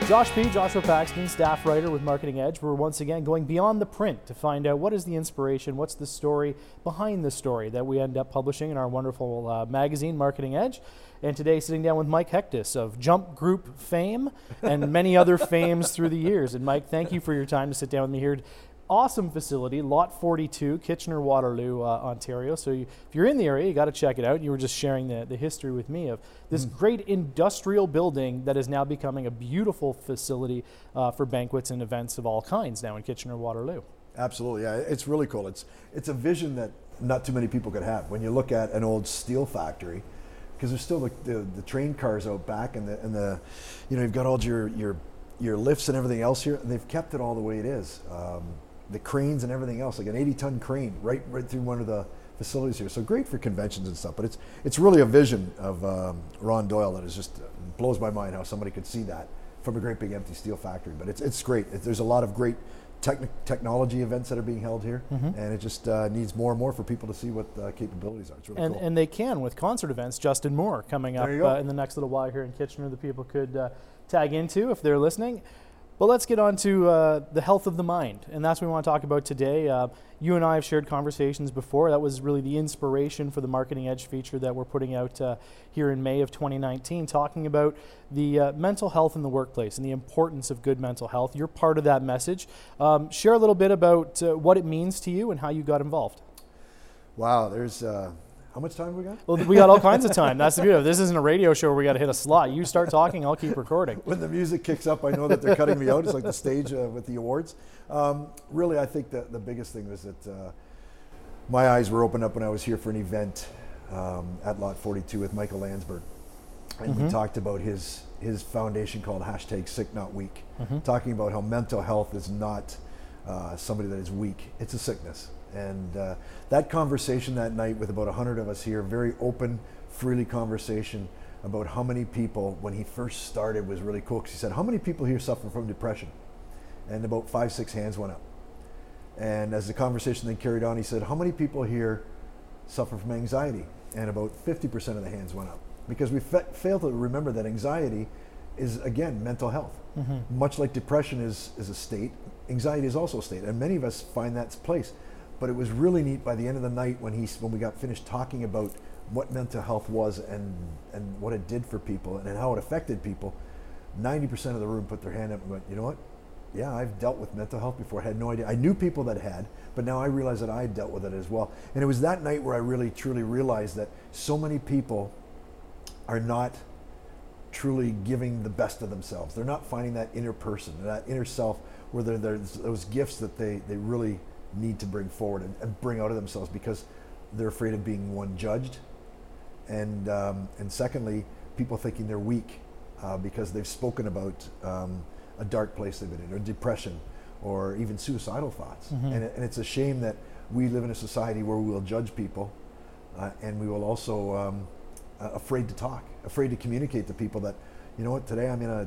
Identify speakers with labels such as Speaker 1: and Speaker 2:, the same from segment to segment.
Speaker 1: Joshua Paxton, staff writer with Marketing Edge. We're once again going beyond the print to find out what is the inspiration, what's the story behind the story that we end up publishing in our wonderful magazine, Marketing Edge. And today, sitting down with Mike Hectus of Jump Group fame and many other fames through the years. And Mike, thank you for your time to sit down with me here. Awesome facility, Lot 42, Kitchener-Waterloo, Ontario. So if you're in the area, you got to check it out. You were just sharing the history with me of this great industrial building that is now becoming a beautiful facility for banquets and events of all kinds now in Kitchener-Waterloo.
Speaker 2: Absolutely, yeah, it's really cool. It's a vision that not too many people could have. When you look at an old steel factory, because there's still the train cars out back, and the you've got all your lifts and everything else here, and they've kept it all the way it is. The cranes and everything else, like an 80-ton crane right through one of the facilities here. So great for conventions and stuff, but it's really a vision of Ron Doyle that is just blows my mind how somebody could see that from a great big empty steel factory. But it's great. There's a lot of great technology events that are being held here, and it just needs more and more for people to see what the capabilities are. It's really cool.
Speaker 1: And they can with concert events. Justin Moore coming up in the next little while here in Kitchener that people could tag into if they're listening. But let's get on to the health of the mind, and that's what we want to talk about today. You and I have shared conversations before. That was really the inspiration for the Marketing Edge feature that we're putting out here in May of 2019, talking about the mental health in the workplace and the importance of good mental health. You're part of that message. Share a little bit about what it means to you and how you got involved.
Speaker 2: Wow, there's... How much time have we got?
Speaker 1: Well, we got all kinds of time. That's the beauty of it. This isn't a radio show where we got to hit a slot. You start talking, I'll keep recording.
Speaker 2: When the music kicks up, I know that they're cutting me out. It's like the stage with the awards. Really, I think that the biggest thing was that my eyes were opened up when I was here for an event at Lot 42 with Michael Landsberg. And we talked about his foundation called #SickNotWeak, talking about how mental health is not somebody that is weak. It's a sickness. And that conversation that night with about 100 of us here, very open, freely conversation about how many people, when he first started, was really cool. Because he said, how many people here suffer from depression? And about 5-6 hands went up. And as the conversation then carried on, he said, how many people here suffer from anxiety? And about 50% of the hands went up. Because we fail to remember that anxiety is, again, mental health. Much like depression is a state, anxiety is also a state. And many of us find that's place. But it was really neat by the end of the night when we got finished talking about what mental health was and what it did for people and how it affected people. 90% of the room put their hand up and went, you know what? Yeah, I've dealt with mental health before. I had no idea. I knew people that had, but now I realize that I dealt with it as well. And it was that night where I really truly realized that so many people are not truly giving the best of themselves. They're not finding that inner person, that inner self, where there's those gifts that they really need to bring forward and bring out of themselves, because they're afraid of being, one, judged, and secondly, people thinking they're weak because they've spoken about a dark place they've been in, or depression, or even suicidal thoughts. And it's a shame that we live in a society where we will judge people, and we will also afraid to talk, afraid to communicate to people that, you know what, today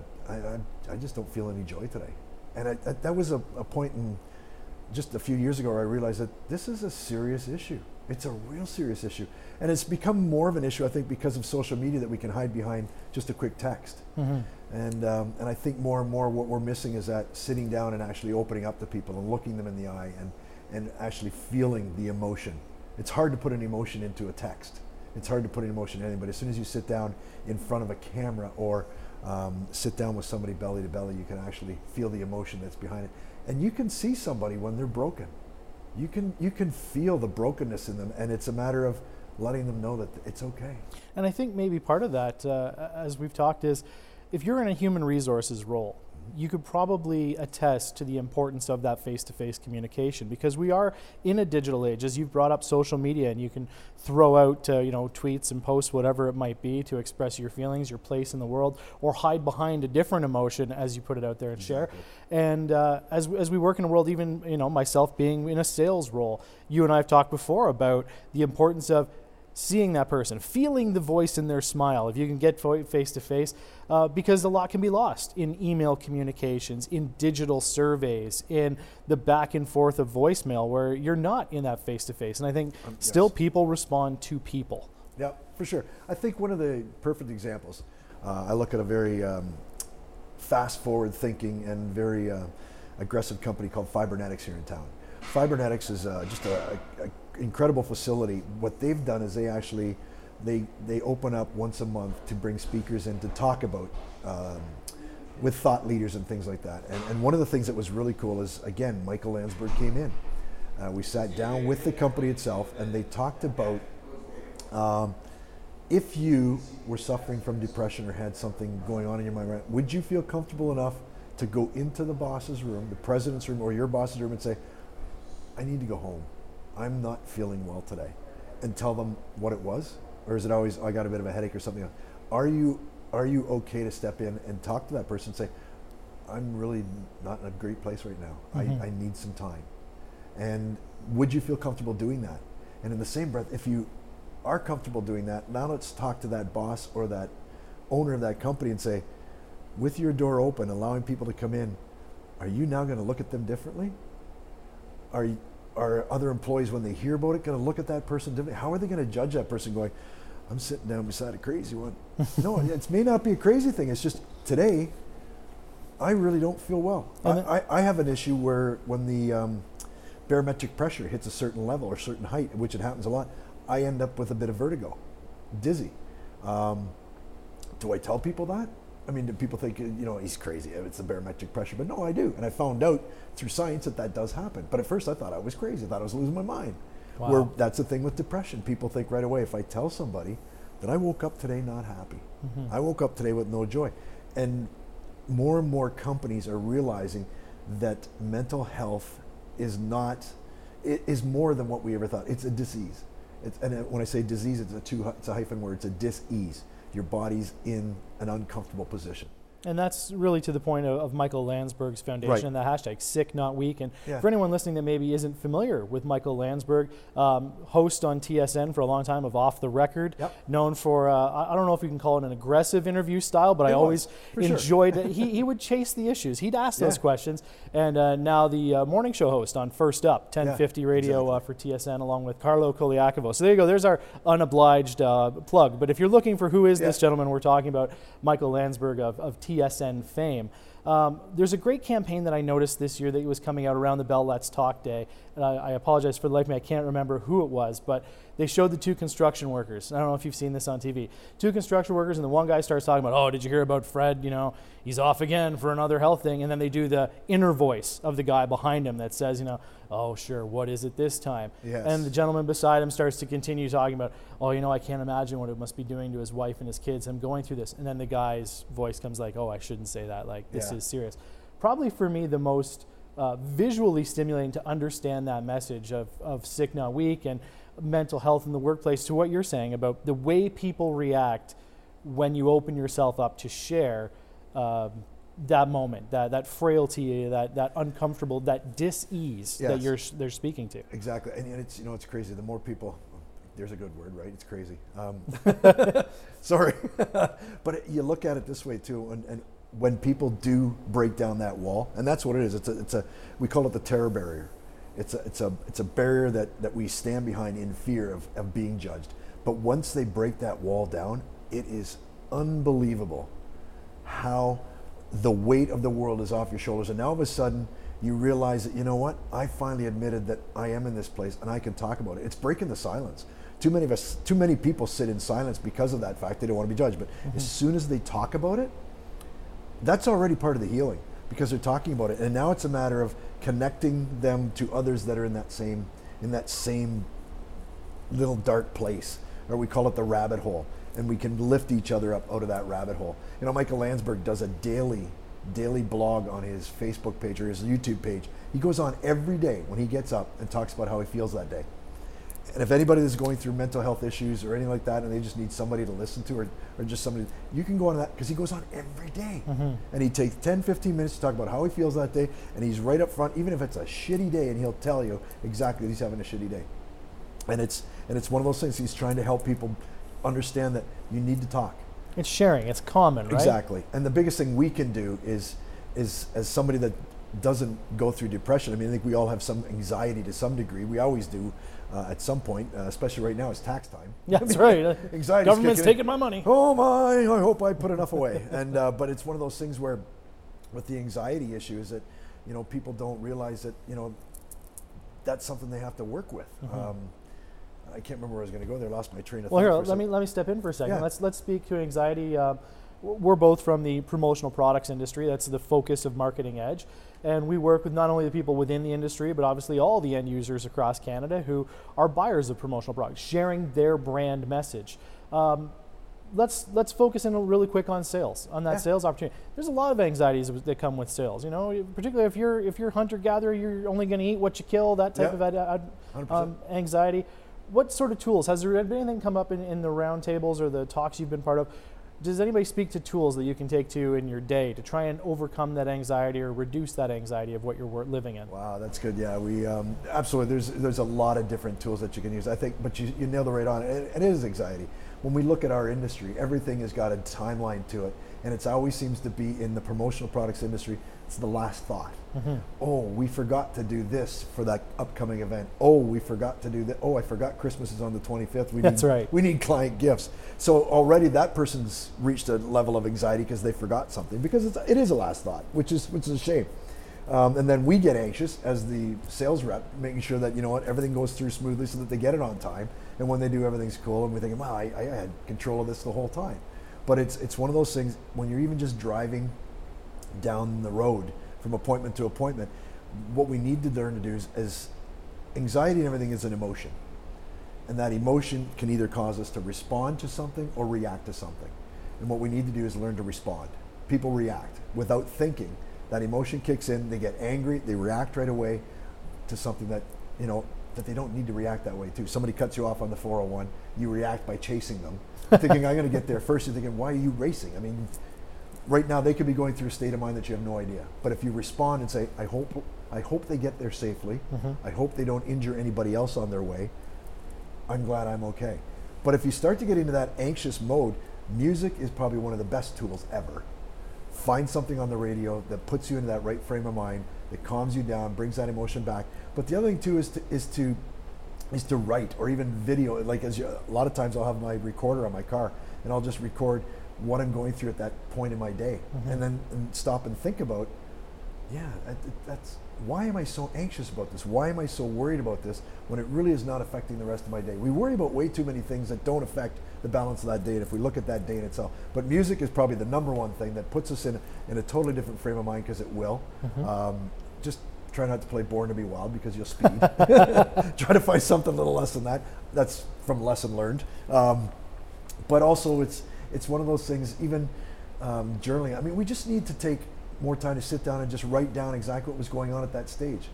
Speaker 2: I just don't feel any joy today. And that was a point in just a few years ago where I realized that this is a serious issue. It's a real serious issue. And it's become more of an issue, I think, because of social media, that we can hide behind just a quick text. And I think more and more what we're missing is that sitting down and actually opening up to people and looking them in the eye and actually feeling the emotion. It's hard to put an emotion into a text. It's hard to put an emotion in anything, but as soon as you sit down in front of a camera or sit down with somebody belly to belly, you can actually feel the emotion that's behind it. And you can see somebody when they're broken. You can feel the brokenness in them, and it's a matter of letting them know that it's okay.
Speaker 1: And I think maybe part of that, as we've talked, is if you're in a human resources role, you could probably attest to the importance of that face-to-face communication, because we are in a digital age. As you've brought up social media, and you can throw out tweets and posts, whatever it might be, to express your feelings, your place in the world, or hide behind a different emotion as you put it out there and share. And as we work in a world, even myself being in a sales role, you and I have talked before about the importance of seeing that person, feeling the voice in their smile, if you can get face to face, because a lot can be lost in email communications, in digital surveys, in the back and forth of voicemail, where you're not in that face to face. And I think still people respond to people.
Speaker 2: Yeah, for sure. I think one of the perfect examples, I look at a very fast forward thinking and very aggressive company called Fibernetics here in town. Fibernetics is just a incredible facility. What they've done is they open up once a month to bring speakers in to talk about with thought leaders and things like that. And one of the things that was really cool is, again, Michael Landsberg came in. We sat down with the company itself, and they talked about if you were suffering from depression or had something going on in your mind, would you feel comfortable enough to go into the boss's room, the president's room, or your boss's room and say, I need to go home. I'm not feeling well today, and tell them what it was? Or is it always, I got a bit of a headache or something? Are you okay to step in and talk to that person and say, I'm really not in a great place right now. I need some time. And would you feel comfortable doing that? And in the same breath, if you are comfortable doing that, now let's talk to that boss or that owner of that company and say, with your door open, allowing people to come in, are you now going to look at them differently? Are other employees, when they hear about it, going to look at that person differently? How are they going to judge that person going, I'm sitting down beside a crazy one? No, it may not be a crazy thing. It's just today, I really don't feel well. I have an issue where when the barometric pressure hits a certain level or certain height, which it happens a lot, I end up with a bit of vertigo, dizzy. Do I tell people that? I mean, do people think, he's crazy, it's the barometric pressure? But no, I do. And I found out through science that does happen. But at first I thought I was crazy. I thought I was losing my mind.
Speaker 1: Wow.
Speaker 2: Where that's the thing with depression. People think right away, if I tell somebody that I woke up today not happy, I woke up today with no joy. And more companies are realizing that mental health is more than what we ever thought. It's a disease. And when I say disease, it's a hyphen word. It's a dis-ease. Your body's in an uncomfortable position.
Speaker 1: And that's really to the point of Michael Landsberg's foundation
Speaker 2: Right.
Speaker 1: and the hashtag Sick Not Weak. And
Speaker 2: Yeah.
Speaker 1: for anyone listening that maybe isn't familiar with Michael Landsberg, host on TSN for a long time of Off the Record,
Speaker 2: Yep.
Speaker 1: known for, I don't know if you can call it an aggressive interview style, but I always
Speaker 2: for sure.
Speaker 1: enjoyed it. He would chase the issues. He'd ask those
Speaker 2: Yeah.
Speaker 1: questions. And now the morning show host on First Up, 1050 radio
Speaker 2: exactly.
Speaker 1: for TSN, along with Carlo Koliakovo. So there you go. There's our unobliged plug. But if you're looking for who is this gentleman we're talking about, Michael Landsberg of TSN fame. There's a great campaign that I noticed this year that was coming out around the Bell Let's Talk Day. And I apologize for the life of me, I can't remember who it was, but they showed the two construction workers. I don't know if you've seen this on TV. Two construction workers, and the one guy starts talking about, oh, did you hear about Fred? He's off again for another health thing. And then they do the inner voice of the guy behind him that says, oh, sure, what is it this time?
Speaker 2: Yes.
Speaker 1: And the gentleman beside him starts to continue talking about, oh, I can't imagine what it must be doing to his wife and his kids. I'm going through this. And then the guy's voice comes like, oh, I shouldn't say that. Like, this is serious. Probably for me, the most visually stimulating to understand that message of Sick Not Weak and mental health in the workplace, to what you're saying about the way people react when you open yourself up to share that moment, that frailty, that uncomfortable, that dis-ease that they're speaking to.
Speaker 2: Exactly, and it's it's crazy. The more people, there's a good word, right? It's crazy. Sorry, but you look at it this way too, and when people do break down that wall, and that's what it is. It's a we call it the terror barrier. It's a barrier that we stand behind in fear of being judged. But once they break that wall down, it is unbelievable how the weight of the world is off your shoulders. And now all of a sudden you realize that, I finally admitted that I am in this place and I can talk about it. It's breaking the silence. Too many people sit in silence because of that fact. They don't want to be judged. But as soon as they talk about it, that's already part of the healing, because they're talking about it. And now it's a matter of connecting them to others that are in that same little dark place, or we call it the rabbit hole, and we can lift each other up out of that rabbit hole. Michael Landsberg does a daily blog on his Facebook page or his YouTube page. He goes on every day when he gets up and talks about how he feels that day. And if anybody is going through mental health issues or anything like that, and they just need somebody to listen to, or just somebody, you can go on that, because he goes on every day. And he takes 10, 15 minutes to talk about how he feels that day, and he's right up front, even if it's a shitty day, and he'll tell you exactly that he's having a shitty day. And it's one of those things. He's trying to help people understand that you need to talk.
Speaker 1: It's sharing. It's common, right?
Speaker 2: Exactly. And the biggest thing we can do is as somebody that doesn't go through depression, I think we all have some anxiety to some degree. We always do at some point, especially right now. It's tax time.
Speaker 1: Yeah, that's right.
Speaker 2: Anxiety.
Speaker 1: Government's taking my money.
Speaker 2: Oh my! I hope I put enough away. And but it's one of those things where with the anxiety issue is that, people don't realize that, that's something they have to work with. I can't remember where I was going to go there. Lost my train of thought.
Speaker 1: Well, here, let me step in for a second.
Speaker 2: Yeah.
Speaker 1: Let's speak to anxiety. We're both from the promotional products industry. That's the focus of Marketing Edge. And we work with not only the people within the industry, but obviously all the end users across Canada who are buyers of promotional products, sharing their brand message. Let's focus in really quick on sales, on that sales opportunity. There's a lot of anxieties that come with sales. Particularly if you're hunter-gatherer, you're only going to eat what you kill. That type of anxiety. What sort of tools has there been anything come up in the roundtables or the talks you've been part of? Does anybody speak to tools that you can take to in your day to try and overcome that anxiety or reduce that anxiety of what you're living in?
Speaker 2: Wow, that's good. Yeah, we absolutely. There's a lot of different tools that you can use. I think, but you nailed it right on. It is anxiety. When we look at our industry, everything has got a timeline to it, and it always seems to be in the promotional products industry. It's the last thought. Oh, we forgot to do this for that upcoming event. Oh, we forgot to do that. Oh, I forgot Christmas is on the 25th. We need client gifts. So already that person's reached a level of anxiety because they forgot something, because it is a last thought, which is a shame. And then we get anxious as the sales rep, making sure that everything goes through smoothly so that they get it on time. And when they do, everything's cool. And we're thinking, wow, I had control of this the whole time. But it's one of those things when you're even just driving down the road from appointment to appointment. What we need to learn to do is anxiety and everything is an emotion, and that emotion can either cause us to respond to something or react to something. And what we need to do is learn to respond. People react without thinking. That emotion kicks in, they get angry, they react right away to something that that they don't need to react that way to. Somebody cuts you off on the 401, you react by chasing them, thinking I'm going to get there first. You're thinking, why are you racing? I mean, right now they could be going through a state of mind that you have no idea. But if you respond and say, I hope they get there safely. I hope they don't injure anybody else on their way. I'm glad I'm okay. But if you start to get into that anxious mode, music is probably one of the best tools ever. Find something on the radio that puts you into that right frame of mind, that calms you down, brings that emotion back. But the other thing too is to write or even video. Like a lot of times I'll have my recorder on my car and I'll just record what I'm going through at that point in my day, and then stop and think about, that's why am I so anxious about this? Why am I so worried about this when it really is not affecting the rest of my day? We worry about way too many things that don't affect the balance of that day, and if we look at that day in itself. But music is probably the number one thing that puts us in a totally different frame of mind, because it will. Just try not to play Born to Be Wild, because you'll speed. Try to find something a little less than that. That's from lesson learned. But also it's one of those things, even journaling. I mean, we just need to take more time to sit down and just write down exactly what was going on at that stage.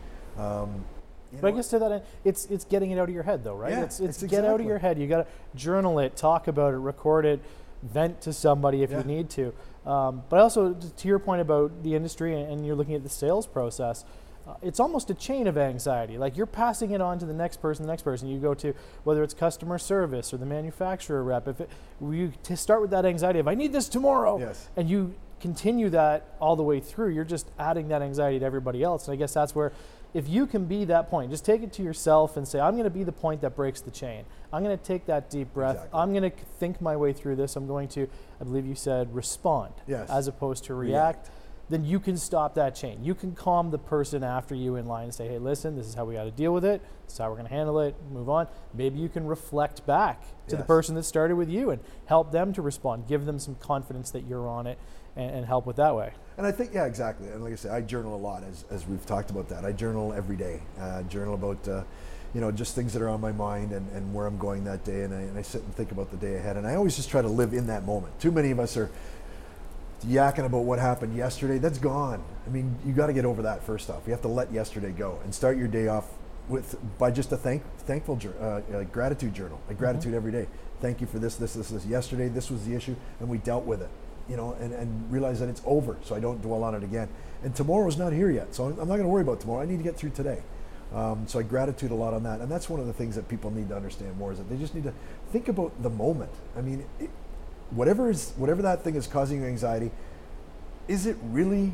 Speaker 1: But I guess to that end, it's getting it out of your head, though, right?
Speaker 2: Yeah,
Speaker 1: it's get out of your head. You got to journal it, talk about it, record it, vent to somebody if you need to. But also, to your point about the industry, and you're looking at the sales process, it's almost a chain of anxiety. Like, you're passing it on to the next person. You go to, whether it's customer service or the manufacturer rep. You start with that anxiety of, I need this tomorrow, and you continue that all the way through, you're just adding that anxiety to everybody else. And I guess that's where, if you can be that point, just take it to yourself and say, I'm going to be the point that breaks the chain. I'm going to take that deep breath. Exactly. I'm going to think my way through this. I'm going to, I believe you said, respond as opposed to react. Then you can stop that chain. You can calm the person after you in line and say, hey, listen, this is how we got to deal with it. This is how we're going to handle it. Move on. Maybe you can reflect back to the person that started with you and help them to respond. Give them some confidence that you're on it, and help with that way.
Speaker 2: And I think, exactly. And like I said, I journal a lot, as we've talked about that. I journal every day. Journal about, just things that are on my mind and where I'm going that day. And I sit and think about the day ahead. And I always just try to live in that moment. Too many of us are yakking about what happened yesterday. That's gone. I mean, you got to get over that first off. You have to let yesterday go and start your day off by just a thankful gratitude journal. Like gratitude every day. Thank you for this. Yesterday, this was the issue, and we dealt with it. And realize that it's over, so I don't dwell on it again. And tomorrow's not here yet, so I'm not going to worry about tomorrow. I need to get through today. So I gratitude a lot on that, and that's one of the things that people need to understand more, is that they just need to think about the moment. I mean, whatever that thing is causing you anxiety, is it really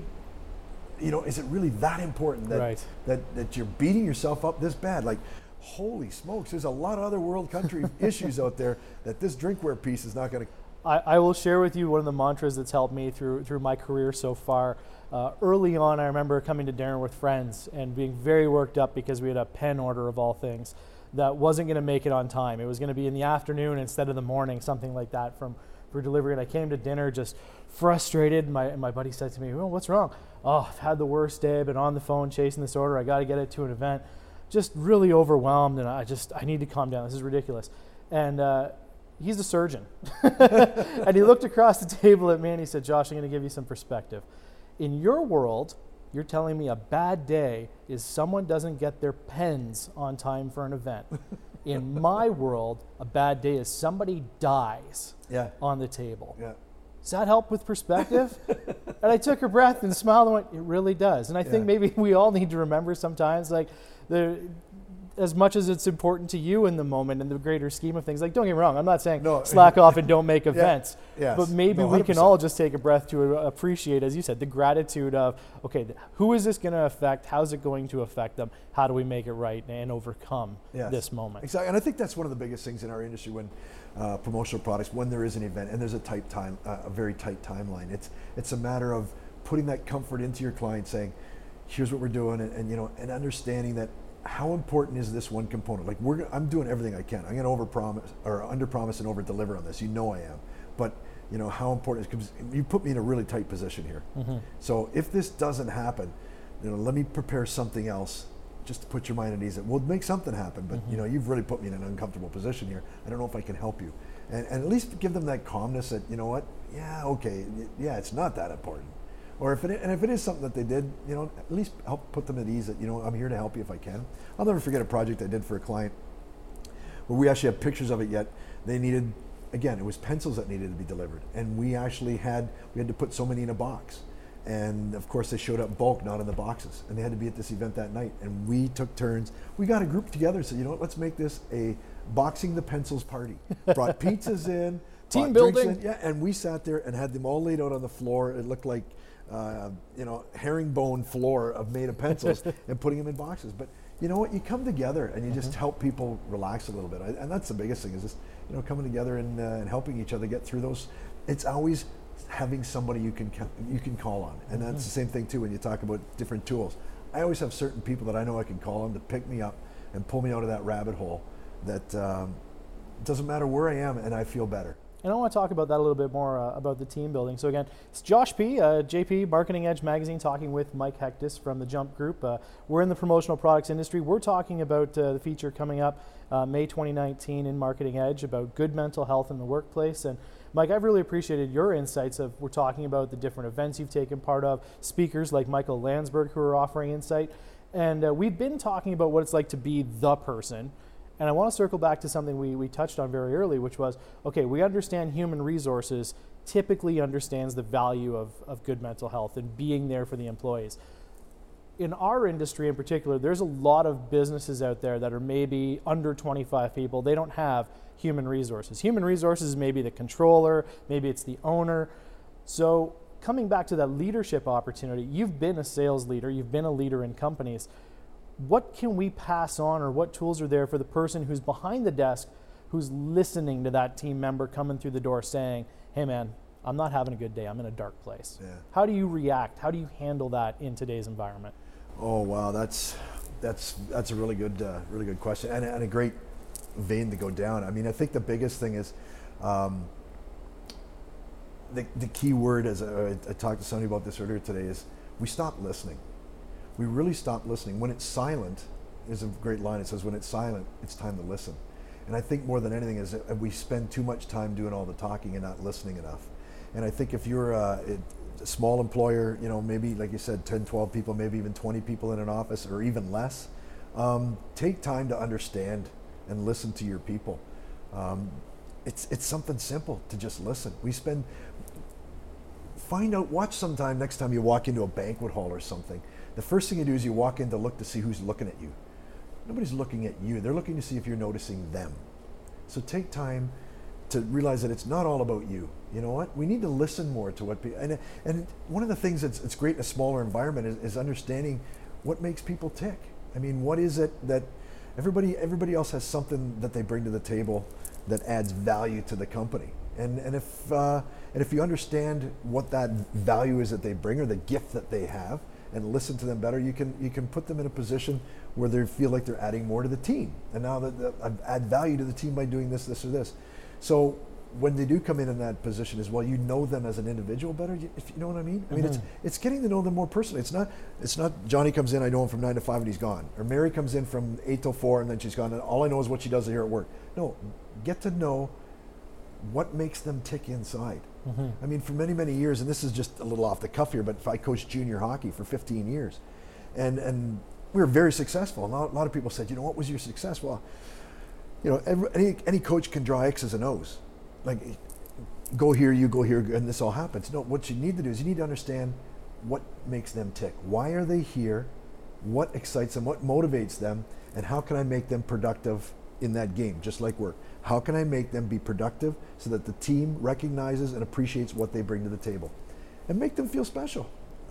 Speaker 2: that important that you're beating yourself up this bad? Like, holy smokes, there's a lot of other world country issues out there that this drinkware piece is not going to
Speaker 1: I will share with you one of the mantras that's helped me through my career so far. Early on, I remember coming to dinner with friends and being very worked up because we had a pen order of all things that wasn't going to make it on time. It was going to be in the afternoon instead of the morning, something like that for delivery. And I came to dinner just frustrated. My buddy said to me, "Well, what's wrong?" "Oh, I've had the worst day. I've been on the phone chasing this order. I got to get it to an event. Just really overwhelmed, and I need to calm down. This is ridiculous." And he's a surgeon. And he looked across the table at me and he said, "Josh, I'm going to give you some perspective. In your world, you're telling me a bad day is someone doesn't get their pens on time for an event. In my world, a bad day is somebody dies on the table."
Speaker 2: Yeah.
Speaker 1: Does that help with perspective? And I took a breath and smiled and went, "It really does." And I think maybe we all need to remember sometimes, like, as much as it's important to you in the moment in the greater scheme of things, like, don't get me wrong, I'm not saying slack off and don't make events, but maybe we can all just take a breath to appreciate, as you said, the gratitude of, okay, who is this going to affect? How's it going to affect them? How do we make it right and overcome this moment?
Speaker 2: Exactly, and I think that's one of the biggest things in our industry when promotional products, when there is an event and there's a tight time, a very tight timeline. It's a matter of putting that comfort into your client, saying, here's what we're doing, and understanding that how important is this one component. Like, I'm doing everything I can. I'm going to overpromise or underpromise and overdeliver on this. You know I am, but how important is, because you put me in a really tight position here. Mm-hmm. So if this doesn't happen, let me prepare something else just to put your mind at ease. We'll make something happen, but you've really put me in an uncomfortable position here. I don't know if I can help you, and at least give them that calmness that it's not that important. Or if it is something that they did, at least help put them at ease that, I'm here to help you if I can. I'll never forget a project I did for a client where we actually have pictures of it yet. They needed, again, it was pencils that needed to be delivered. And we had to put so many in a box. And of course they showed up bulk, not in the boxes. And they had to be at this event that night. And we took turns. We got a group together and said, let's make this a boxing the pencils party. Brought pizzas in.
Speaker 1: Team building.
Speaker 2: And we sat there and had them all laid out on the floor. It looked like herringbone floor made of pencils and putting them in boxes. But you know what? You come together and you just help people relax a little bit. And that's the biggest thing is just, coming together and helping each other get through those. It's always having somebody you can call on. And that's the same thing too when you talk about different tools. I always have certain people that I know I can call on to pick me up and pull me out of that rabbit hole that doesn't matter where I am, and I feel better.
Speaker 1: And I want to talk about that a little bit more about the team building. So again, it's Josh P., JP, Marketing Edge Magazine, talking with Mike Hectus from the Jump Group. We're in the promotional products industry. We're talking about the feature coming up May 2019 in Marketing Edge about good mental health in the workplace. And Mike, I've really appreciated your insights we're talking about the different events you've taken part of, speakers like Michael Landsberg who are offering insight. And we've been talking about what it's like to be the person. And I want to circle back to something we touched on very early, which was, okay, we understand human resources typically understands the value of good mental health and being there for the employees. In our industry in particular, there's a lot of businesses out there that are maybe under 25 people. They don't have human resources. Human resources is maybe the controller, maybe it's the owner. So coming back to that leadership opportunity, you've been a sales leader, you've been a leader in companies. What can we pass on, or what tools are there for the person who's behind the desk, who's listening to that team member coming through the door saying, hey man, I'm not having a good day, I'm in a dark place.
Speaker 2: Yeah.
Speaker 1: How do you react? How do you handle that in today's environment?
Speaker 2: Oh wow, that's a really good question, and a great vein to go down. I mean, I think the biggest thing is the key word, as I talked to somebody about this earlier today, is we stop listening. We really stop listening. When it's silent, is a great line. It says, when it's silent, it's time to listen. And I think more than anything is that we spend too much time doing all the talking and not listening enough. And I think if you're a small employer, maybe like you said, 10, 12 people, maybe even 20 people in an office or even less, take time to understand and listen to your people. It's something simple to just listen. Watch sometime next time you walk into a banquet hall or something. The first thing you do is you walk in to look to see who's looking at you. Nobody's looking at you. They're looking to see if you're noticing them. So take time to realize that it's not all about you. You know what? We need to listen more to what people, and one of the things that's great in a smaller environment is understanding what makes people tick. I mean, what is it that everybody else has something that they bring to the table that adds value to the company. And if you understand what that value is that they bring or the gift that they have, and listen to them better, you can put them in a position where they feel like they're adding more to the team. And now that I've add value to the team by doing this, this, or this. So when they do come in that position as well, you know them as an individual better, if you know what I mean. I mean, it's getting to know them more personally. It's not Johnny comes in, I know him from 9 to 5 and he's gone. Or Mary comes in from 8 till 4 and then she's gone, and all I know is what she does here at work. No, get to know what makes them tick inside. I mean, for many, many years, and this is just a little off the cuff here, but I coached junior hockey for 15 years. And we were very successful. And a lot of people said, you know, what was your success? Well, you know, any coach can draw X's and O's. Like, go here, you go here, and this all happens. No, what you need to do is you need to understand what makes them tick. Why are they here? What excites them? What motivates them? And how can I make them productive in that game, just like work? How can I make them be productive so that the team recognizes and appreciates what they bring to the table? And make them feel special.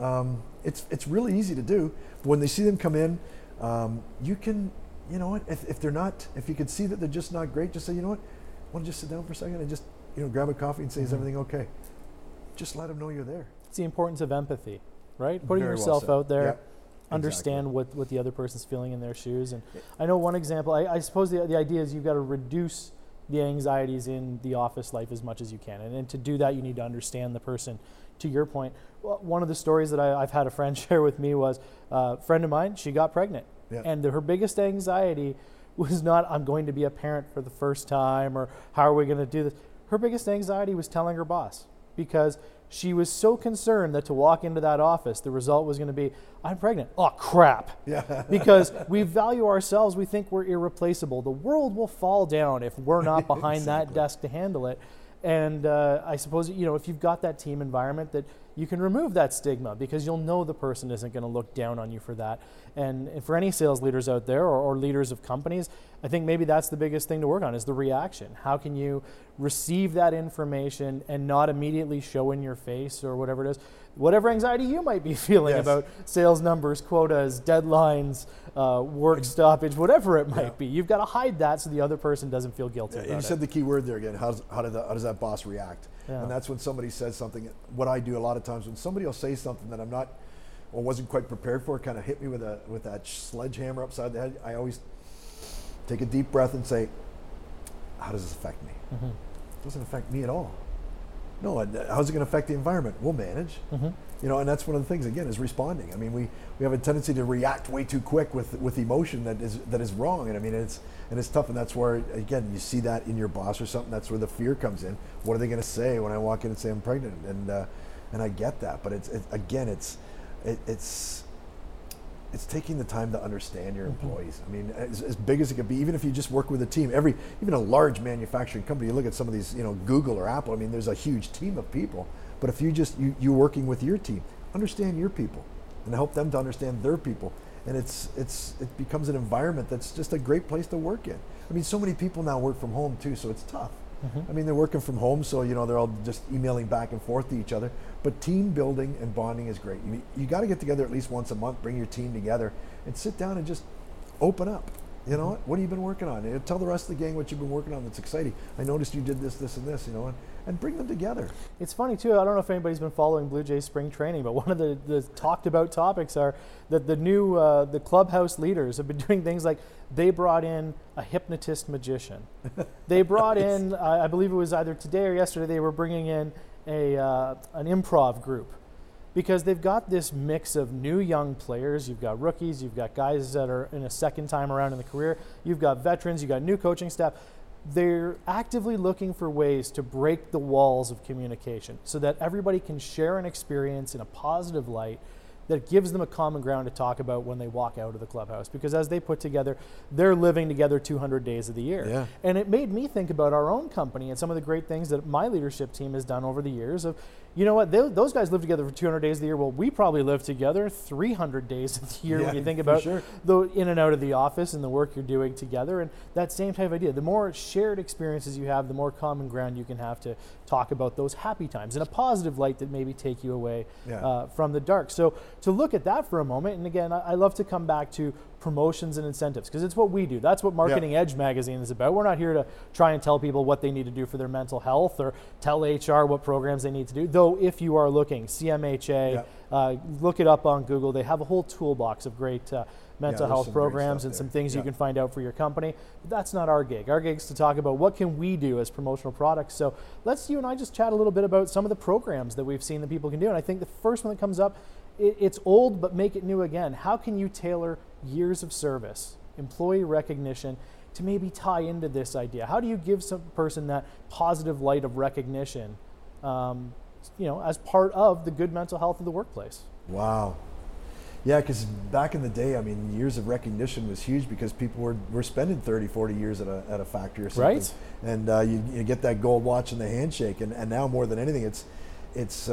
Speaker 2: It's really easy to do. But when they see them come in, you can, you know what, if you can see that they're just not great, just say, you know what, want to just sit down for a second and just, you know, grab a coffee and say, is everything okay? Just let them know you're there.
Speaker 1: It's the importance of empathy, right? Putting
Speaker 2: Very well
Speaker 1: yourself
Speaker 2: said.
Speaker 1: out there.
Speaker 2: Yep.
Speaker 1: Understand what the other person's feeling in their shoes. And I know one example, I suppose the idea is you've got to reduce the anxieties in the office life as much as you can. And to do that, you need to understand the person. To your point, well, one of the stories that I've had a friend share with me was a friend of mine, she got pregnant.
Speaker 2: Yeah.
Speaker 1: And her biggest anxiety was not, I'm going to be a parent for the first time, or how are we going to do this? Her biggest anxiety was telling her boss, because she was so concerned that to walk into that office, the result was going to be, I'm pregnant. Oh, crap.
Speaker 2: Yeah.
Speaker 1: Because we value ourselves. We think we're irreplaceable. The world will fall down if we're not behind that desk to handle it. And I suppose, you know, if you've got that team environment, that you can remove that stigma, because you'll know the person isn't going to look down on you for that. And for any sales leaders out there, or leaders of companies, I think maybe that's the biggest thing to work on, is the reaction. How can you receive that information and not immediately show in your face, or whatever it is, whatever anxiety you might be feeling about sales numbers, quotas, deadlines, work stoppage, whatever it might be. You've got to hide that so the other person doesn't feel guilty about it.
Speaker 2: You said the key word there again. How does that boss react?
Speaker 1: Yeah.
Speaker 2: And that's when somebody says something. What I do a lot of times, when somebody will say something that I'm not or wasn't quite prepared for, kind of hit me with that sledgehammer upside the head, I always take a deep breath and say, how does this affect me? It doesn't affect me at all. No, how's it going to affect the environment? We'll manage. You know, and that's one of the things, again, is responding. I mean, we have a tendency to react way too quick with emotion that is wrong. And I mean, it's tough, and that's where, again, you see that in your boss or something. That's where the fear comes in. What are they going to say when I walk in and say I'm pregnant? And I get that, but it's taking the time to understand your employees. I mean, as big as it could be, even if you just work with a team, even a large manufacturing company, you look at some of these, you know, Google or Apple, I mean, there's a huge team of people. But if you're working with your team, understand your people and help them to understand their people. And it becomes an environment that's just a great place to work in. I mean, so many people now work from home too, so it's tough. I mean, they're working from home, so, you know, they're all just emailing back and forth to each other. But team building and bonding is great. You got to get together at least once a month, bring your team together, and sit down and just open up. You know, what have you been working on? And tell the rest of the gang what you've been working on that's exciting. I noticed you did this, this, and this, you know, and bring them together.
Speaker 1: It's funny, too. I don't know if anybody's been following Blue Jays spring training, but one of the talked about topics are that the new the clubhouse leaders have been doing things like they brought in a hypnotist magician. They brought in, I believe it was either today or yesterday, they were bringing in an improv group, because they've got this mix of new young players. You've got rookies, you've got guys that are in a second time around in the career, you've got veterans, you've got new coaching staff. They're actively looking for ways to break the walls of communication so that everybody can share an experience in a positive light that gives them a common ground to talk about when they walk out of the clubhouse. Because as they put together, they're living together 200 days of the year.
Speaker 2: Yeah.
Speaker 1: And it made me think about our own company and some of the great things that my leadership team has done over the years of, you know what, those guys live together for 200 days of the year. Well, we probably live together 300 days of the year when you think about the in and out of the office and the work you're doing together. And that same type of idea, the more shared experiences you have, the more common ground you can have to talk about those happy times in a positive light that maybe take you away from the dark. So to look at that for a moment, and again, I love to come back to promotions and incentives because it's what we do. That's what Marketing Edge magazine is about. We're not here to try and tell people what they need to do for their mental health or tell HR what programs they need to do. Though if you are looking, CMHA, look it up on Google. They have a whole toolbox of great mental health programs and some things you can find out for your company. But that's not our gig. Our gig is to talk about what can we do as promotional products. So let's you and I just chat a little bit about some of the programs that we've seen that people can do. And I think the first one that comes up, it's old, but make it new again. How can you tailor years of service, employee recognition, to maybe tie into this idea? How do you give some person that positive light of recognition, as part of the good mental health of the workplace?
Speaker 2: Wow. Yeah, because back in the day, I mean, years of recognition was huge because people were spending 30, 40 years at a factory or something.
Speaker 1: Right.
Speaker 2: And you get that gold watch and the handshake. And now more than anything, it's there's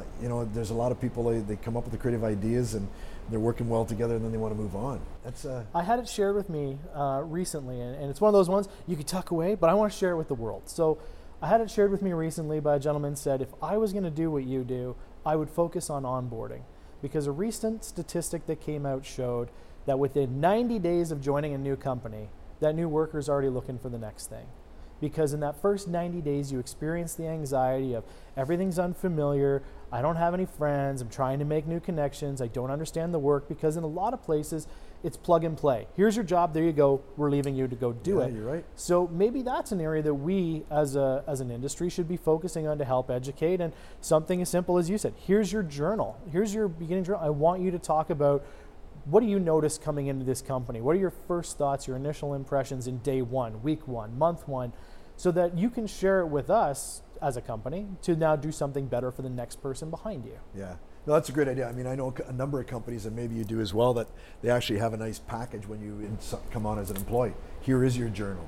Speaker 2: a lot of people, they come up with the creative ideas and they're working well together and then they want to move on.
Speaker 1: I had it shared with me recently, and it's one of those ones you could tuck away, but I want to share it with the world. So I had it shared with me recently by a gentleman said, if I was going to do what you do, I would focus on onboarding. Because a recent statistic that came out showed that within 90 days of joining a new company, that new worker is already looking for the next thing. Because in that first 90 days, you experience the anxiety of everything's unfamiliar, I don't have any friends, I'm trying to make new connections, I don't understand the work, because in a lot of places, it's plug and play. Here's your job, there you go, we're leaving you to go do it.
Speaker 2: You're right.
Speaker 1: So maybe that's an area that we as an industry should be focusing on to help educate, and something as simple as you said, here's your journal, here's your beginning journal. I want you to talk about what do you notice coming into this company? What are your first thoughts, your initial impressions in day one, week one, month one, so that you can share it with us as a company to now do something better for the next person behind you.
Speaker 2: Yeah. No, that's a great idea. I mean, I know a number of companies, and maybe you do as well, that they actually have a nice package when you come on as an employee. Here is your journal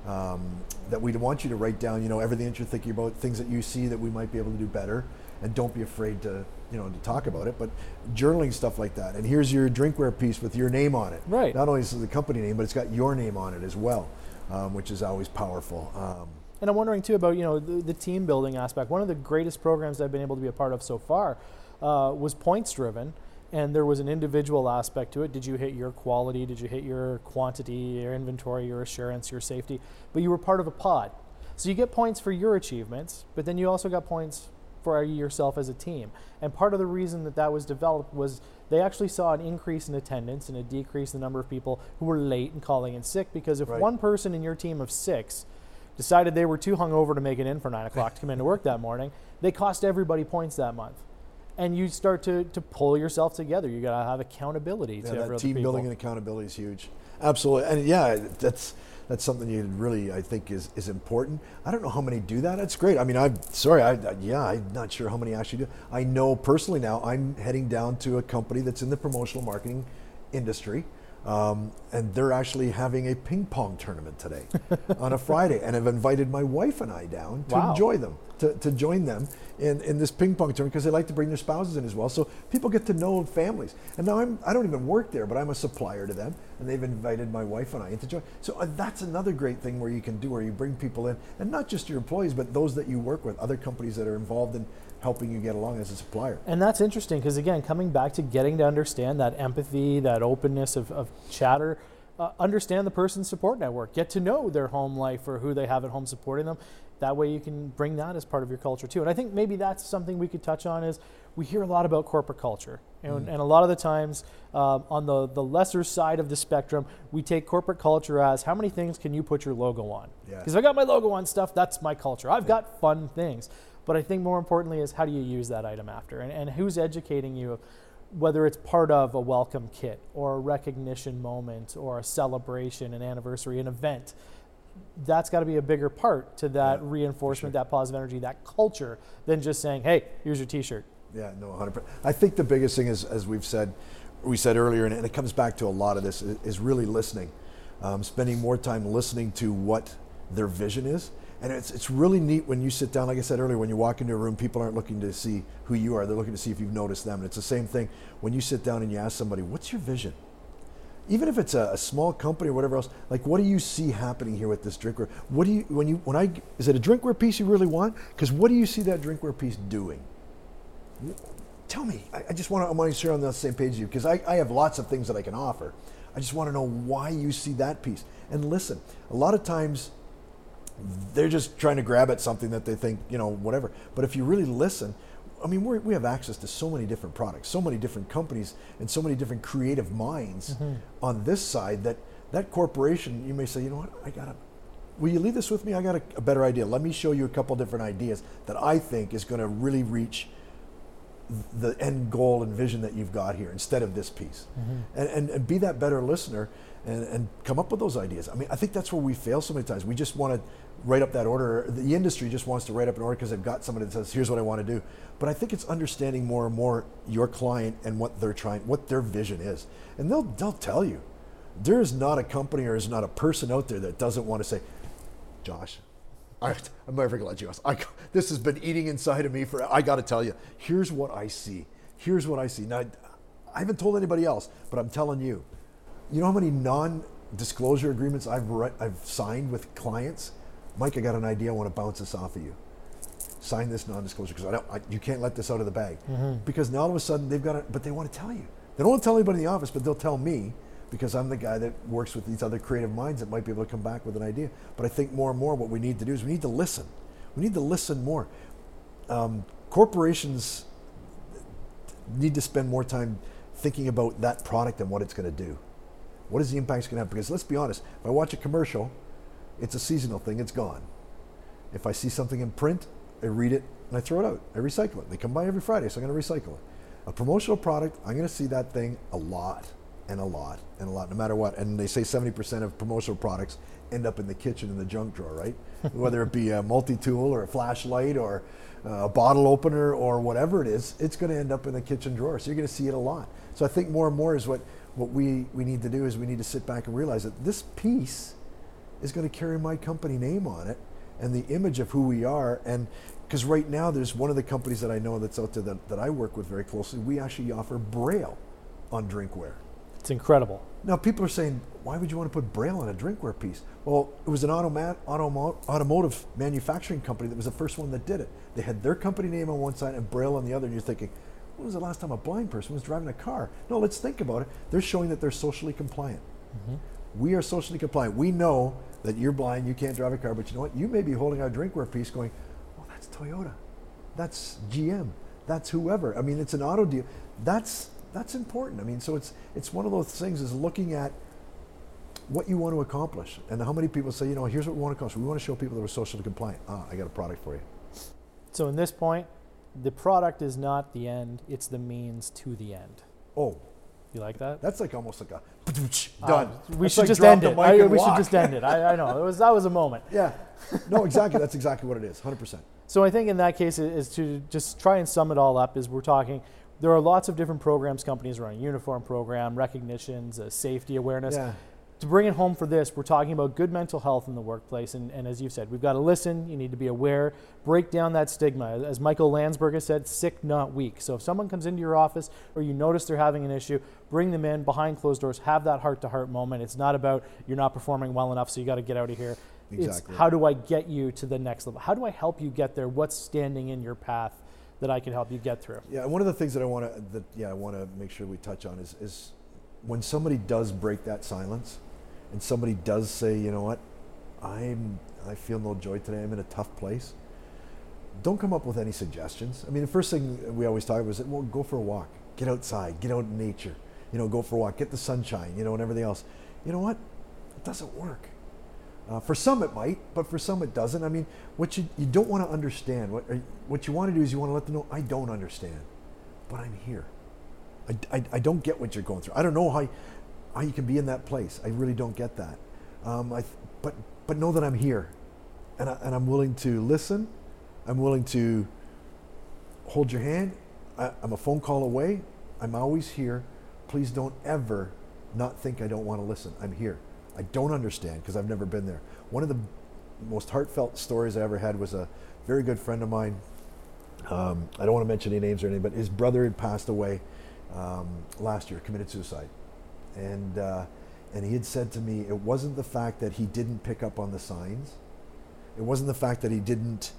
Speaker 2: that we want you to write down, everything that you're thinking about, things that you see that we might be able to do better, and don't be afraid to talk about it, but journaling stuff like that. And here's your drinkware piece with your name on it.
Speaker 1: Right.
Speaker 2: Not only is it the company name, but it's got your name on it as well, which is always powerful.
Speaker 1: And I'm wondering too about the team building aspect. One of the greatest programs I've been able to be a part of so far was points driven, and there was an individual aspect to it. Did you hit your quality? Did you hit your quantity, your inventory, your assurance, your safety? But you were part of a pod. So you get points for your achievements, but then you also got points for yourself as a team. And part of the reason that was developed was they actually saw an increase in attendance and a decrease in the number of people who were late and calling in sick, because if one person in your team of 6 decided they were too hungover to make it in for 9 o'clock to come into work that morning, they cost everybody points that month. And you start to pull yourself together. You got to have accountability to
Speaker 2: that team building and accountability is huge. Absolutely. And that's something you really, I think, is important. I don't know how many do that. It's great. I mean, I'm not sure how many actually do. I know personally now I'm heading down to a company that's in the promotional marketing industry. And they're actually having a ping pong tournament today on a Friday, and I've invited my wife and I down to enjoy them, to join them in this ping pong tournament, because they like to bring their spouses in as well. So people get to know families. And now I don't even work there, but I'm a supplier to them, and they've invited my wife and I in to join. So that's another great thing where you can do, where you bring people in, and not just your employees, but those that you work with, other companies that are involved in helping you get along as a supplier.
Speaker 1: And that's interesting, because again, coming back to getting to understand that empathy, that openness of chatter, understand the person's support network, get to know their home life or who they have at home supporting them. That way you can bring that as part of your culture too. And I think maybe that's something we could touch on, is we hear a lot about corporate culture. And a lot of the times on the lesser side of the spectrum, we take corporate culture as how many things can you put your logo on? Because if I got my logo on stuff, that's my culture. I've got fun things. But I think more importantly is how do you use that item after, and who's educating you, whether it's part of a welcome kit or a recognition moment or a celebration, an anniversary, an event. That's got to be a bigger part to that reinforcement, that positive energy, that culture, than just saying, hey, here's your t-shirt.
Speaker 2: Yeah, no, 100%. I think the biggest thing is, as we said earlier, and it comes back to a lot of this, is really listening. Spending more time listening to what their vision is. And it's really neat when you sit down, like I said earlier, when you walk into a room, people aren't looking to see who you are, they're looking to see if you've noticed them. And it's the same thing when you sit down and you ask somebody, what's your vision? Even if it's a small company or whatever else, like, what do you see happening here with this drinkware? Is it a drinkware piece you really want? Because what do you see that drinkware piece doing? tell me. I just want to share on the same page as you, because I have lots of things that I can offer. I just want to know why you see that piece. And listen, a lot of times they're just trying to grab at something that they think, whatever. But if you really listen, I mean, we have access to so many different products, so many different companies, and so many different creative minds on this side that corporation, you may say, you know what, will you leave this with me? I got a better idea. Let me show you a couple different ideas that I think is going to really reach the end goal and vision that you've got here instead of this piece. And be that better listener and come up with those ideas. I mean, I think that's where we fail so many times. We just want to write up that order. The industry just wants to write up an order because they've got somebody that says, here's what I want to do. But I think it's understanding more and more your client and what their vision is. And they'll tell you. There is not a company or is not a person out there that doesn't want to say, Josh, I'm never gonna let you ask. This has been eating inside of me I got to tell you, here's what I see. Here's what I see. Now, I haven't told anybody else, but I'm telling you. You know how many non-disclosure agreements I've signed with clients? Mike, I got an idea. I want to bounce this off of you. Sign this non-disclosure because you can't let this out of the bag. Because now all of a sudden they've got it, but they want to tell you. They don't want to tell anybody in the office, but they'll tell me, because I'm the guy that works with these other creative minds that might be able to come back with an idea. But I think more and more what we need to do is we need to listen. We need to listen more. Corporations need to spend more time thinking about that product and what it's going to do. What is the impact it's going to have? Because let's be honest, if I watch a commercial, it's a seasonal thing, it's gone. If I see something in print, I read it and I throw it out. I recycle it. They come by every Friday, so I'm going to recycle it. A promotional product, I'm going to see that thing a lot. And a lot, and a lot, no matter what. And they say 70% of promotional products end up in the kitchen in the junk drawer, right? Whether it be a multi-tool or a flashlight or a bottle opener or whatever it is, it's going to end up in the kitchen drawer. So you're going to see it a lot. So I think more and more is what we need to do is we need to sit back and realize that this piece is going to carry my company name on it and the image of who we are. And because right now there's one of the companies that I know that's out there that I work with very closely, we actually offer Braille on drinkware.
Speaker 1: It's incredible.
Speaker 2: Now people are saying, why would you want to put Braille on a drinkware piece? Well, it was an automotive manufacturing company that was the first one that did it. They had their company name on one side and Braille on the other, and you're thinking, when was the last time a blind person was driving a car? No, let's think about it. They're showing that they're socially compliant. We are socially compliant. We know that you're blind, you can't drive a car, but you know what? You may be holding a drinkware piece going, well, that's Toyota, that's GM, that's whoever. I mean, it's an auto deal. That's important. I mean, so it's one of those things is looking at what you want to accomplish. And how many people say, here's what we want to accomplish. We want to show people that we're socially compliant. I got a product for you. So
Speaker 1: in this point, the product is not the end, it's the means to the end.
Speaker 2: Oh.
Speaker 1: You like that?
Speaker 2: That's like almost like a done.
Speaker 1: We should just end it. We should just end it. I know. That was a moment.
Speaker 2: Yeah. No, exactly. That's exactly what it is. 100%.
Speaker 1: So I think in that case is to just try and sum it all up is we're talking, there are lots of different programs companies running, uniform program, recognitions, safety awareness.
Speaker 2: Yeah.
Speaker 1: To bring it home for this, we're talking about good mental health in the workplace. And as you've said, we've got to listen, you need to be aware, break down that stigma. As Michael Landsberg has said, sick, not weak. So if someone comes into your office or you notice they're having an issue, bring them in behind closed doors, have that heart-to-heart moment. It's not about you're not performing well enough, so you got to get out of here.
Speaker 2: Exactly.
Speaker 1: It's how do I get you to the next level? How do I help you get there? What's standing in your path that I can help you get through?
Speaker 2: Yeah, one of the things that I want to make sure we touch on is when somebody does break that silence and somebody does say, you know what, I feel no joy today, I'm in a tough place, don't come up with any suggestions. I mean, the first thing we always talk about is, well, go for a walk, get outside, get out in nature, go for a walk, get the sunshine, and everything else. You know what? It doesn't work. For some it might, but for some it doesn't. I mean, what you don't want to understand, what you want to do is you want to let them know, I don't understand, but I'm here. I don't get what you're going through. I don't know how you can be in that place. I really don't get that. But know that I'm here, and I'm willing to listen. I'm willing to hold your hand. I'm a phone call away. I'm always here. Please don't ever not think I don't want to listen. I'm here. I don't understand because I've never been there. One of the most heartfelt stories I ever had was a very good friend of mine. I don't want to mention any names or anything, but his brother had passed away last year, committed suicide. And he had said to me, it wasn't the fact that he didn't pick up on the signs. It wasn't the fact that he didn't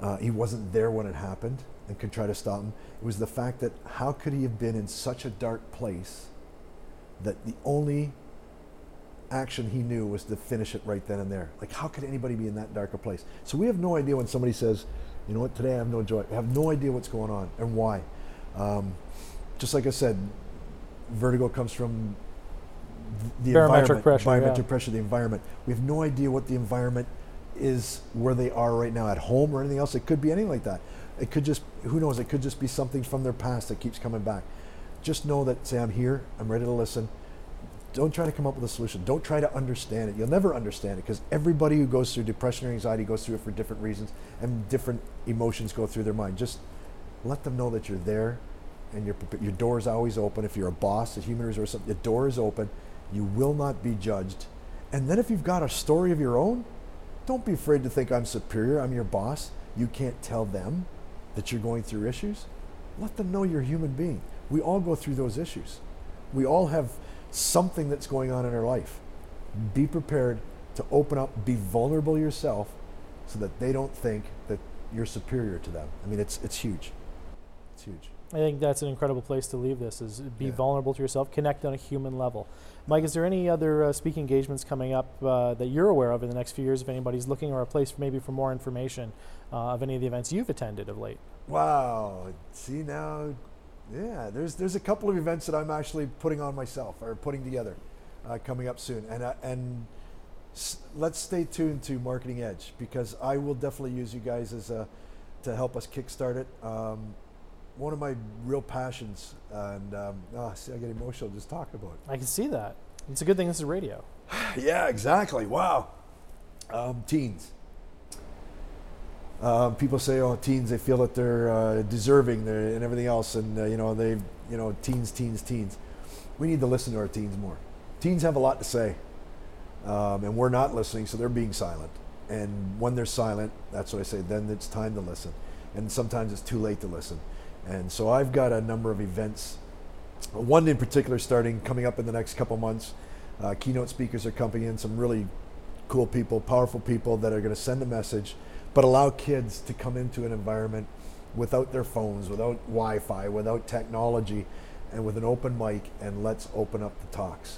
Speaker 2: He wasn't there when it happened and could try to stop him. It was the fact that how could he have been in such a dark place that the only action he knew was to finish it right then and there. Like, how could anybody be in that dark a place? So we have no idea when somebody says, you know what, today I have no joy. I have no idea what's going on and why. Just like I said, vertigo comes from the
Speaker 1: barometric
Speaker 2: environment, pressure, the environment. We have no idea what the environment is where they are right now, at home or anything else. It could be anything like that. It could just, who knows, it could just be something from their past that keeps coming back. Just know that, say, I'm here, I'm ready to listen. Don't try to come up with a solution. Don't try to understand it. You'll never understand it, because everybody who goes through depression or anxiety goes through it for different reasons, and different emotions go through their mind. Just let them know that you're there, and your door is always open. If you're a boss, a human resource, the door is open. You will not be judged. And then if you've got a story of your own, don't be afraid to think I'm superior, I'm your boss. You can't tell them that you're going through issues. Let them know you're a human being. We all go through those issues. We all have something that's going on in our life. Be prepared to open up, be vulnerable yourself, so that they don't think that you're superior to them. I mean, it's huge. It's huge.
Speaker 1: I think that's an incredible place to leave this, is be vulnerable to yourself, connect on a human level. Mike, is there any other speaking engagements coming up that you're aware of in the next few years, if anybody's looking, or a place maybe for more information of any of the events you've attended of late?
Speaker 2: Wow, see now, yeah, there's a couple of events that I'm actually putting on myself, or putting together, coming up soon. And let's stay tuned to Marketing Edge, because I will definitely use you guys as to help us kickstart it. One of my real passions, and see, I get emotional just talking about it.
Speaker 1: I can see that. It's a good thing this is radio.
Speaker 2: Yeah, exactly. Wow. Teens. People say, oh, teens, they feel that they're deserving and everything else, and teens. We need to listen to our teens more. Teens have a lot to say, and we're not listening, so they're being silent. And when they're silent, that's what I say, then it's time to listen. And sometimes it's too late to listen. And so I've got a number of events, one in particular coming up in the next couple months. Keynote speakers are coming in, some really cool people, powerful people that are going to send a message, but allow kids to come into an environment without their phones, without Wi-Fi, without technology, and with an open mic, and let's open up the talks.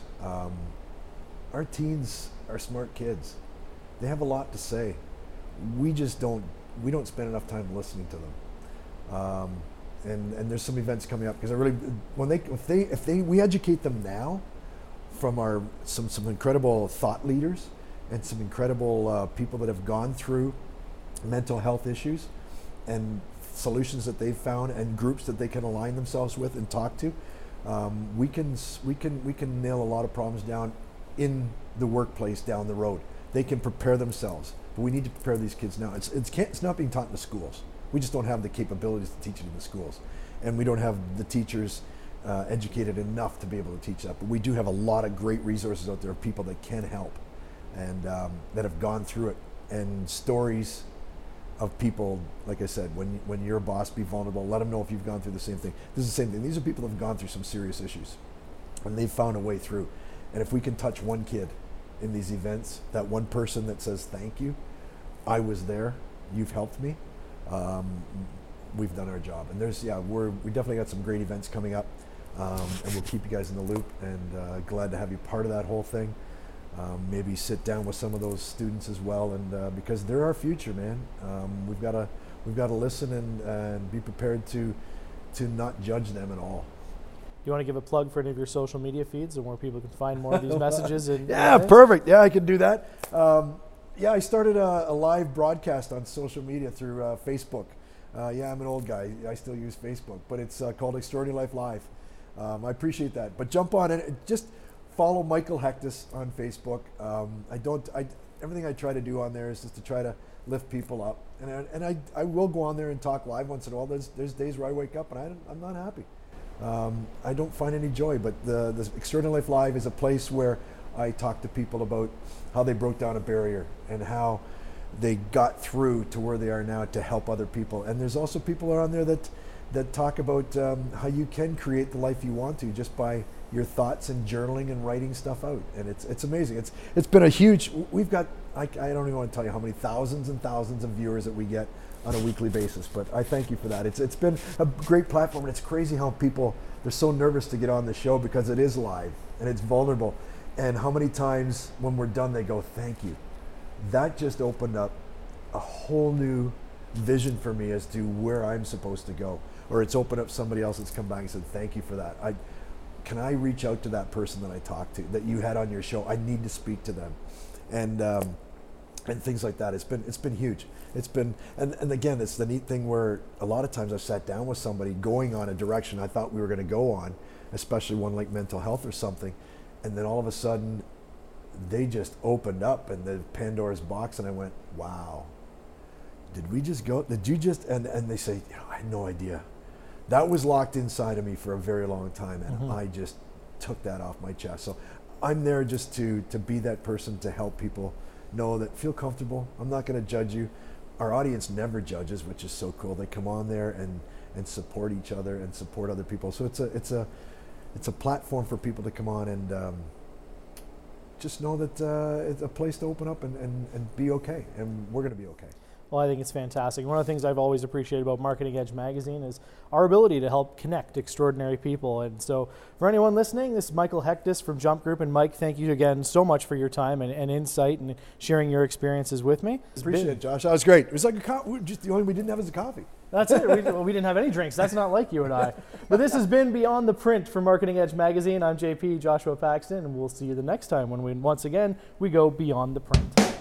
Speaker 2: Our teens are smart kids. They have a lot to say. We don't spend enough time listening to them. And there's some events coming up, because we educate them now from some incredible thought leaders and some incredible people that have gone through mental health issues and solutions that they've found, and groups that they can align themselves with and talk to. We can nail a lot of problems down in the workplace down the road. They can prepare themselves, but we need to prepare these kids now. It's not being taught in the schools. We just don't have the capabilities to teach it in the schools, and we don't have the teachers educated enough to be able to teach that. But we do have a lot of great resources out there of people that can help, and that have gone through it, and stories of people. Like I said, when you're a boss, be vulnerable. Let them know if you've gone through the same thing. This is the same thing. These are people that have gone through some serious issues, and they've found a way through. And if we can touch one kid in these events, that one person that says, thank you, I was there, you've helped me, we've done our job. And we definitely got some great events coming up, and we'll keep you guys in the loop, and glad to have you part of that whole thing. Maybe sit down with some of those students as well, and because they're our future, man. We've got to listen and be prepared to not judge them at all.
Speaker 1: You want to give a plug for any of your social media feeds, and where people can find more of these messages?
Speaker 2: Perfect. Yeah, I can do that. I started a live broadcast on social media through Facebook. I'm an old guy. I still use Facebook, but it's called Extraordinary Life Live. I appreciate that. But jump on it. Just follow Michael Hectus on Facebook. Everything I try to do on there is just to try to lift people up. And I will go on there and talk live once in a while. There's days where I wake up and I'm not happy. I don't find any joy, but the Extraordinary Life Live is a place where I talk to people about how they broke down a barrier and how they got through to where they are now to help other people. And there's also people on there that talk about how you can create the life you want to just by your thoughts and journaling and writing stuff out. And it's amazing. It's been a huge, we've got, I don't even want to tell you how many thousands and thousands of viewers that we get on a weekly basis. But I thank you for that. It's been a great platform, and it's crazy how people, they're so nervous to get on the show because it is live and it's vulnerable. And how many times when we're done they go, thank you. That just opened up a whole new vision for me as to where I'm supposed to go. Or it's opened up somebody else that's come back and said, thank you for that. Can I reach out to that person that I talked to, that you had on your show? I need to speak to them. And things like that. It's been huge. It's been, and again, it's the neat thing where a lot of times I've sat down with somebody going on a direction I thought we were going to go on, especially one like mental health or something, and then all of a sudden they just opened up and the Pandora's box, and I went, wow, did we just go, did you just, and they say, you know, I had no idea. That was locked inside of me for a very long time, and I just took that off my chest. So I'm there just to be that person to help people know that, feel comfortable. I'm not going to judge you. Our audience never judges, which is so cool. They come on there and support each other and support other people. So it's a platform for people to come on and just know that it's a place to open up and be okay, and we're going to be okay.
Speaker 1: Well, I think it's fantastic. One of the things I've always appreciated about Marketing Edge magazine is our ability to help connect extraordinary people. And so for anyone listening, this is Michael Hectus from Jump Group. And Mike, thank you again so much for your time and insight and sharing your experiences with me.
Speaker 2: Appreciate it, Josh. That was great. It was like just the only we didn't have is a coffee.
Speaker 1: That's it. We didn't have any drinks. That's not like you and I. But this has been Beyond the Print for Marketing Edge magazine. I'm JP, Joshua Paxton, and we'll see you the next time when once again we go beyond the print.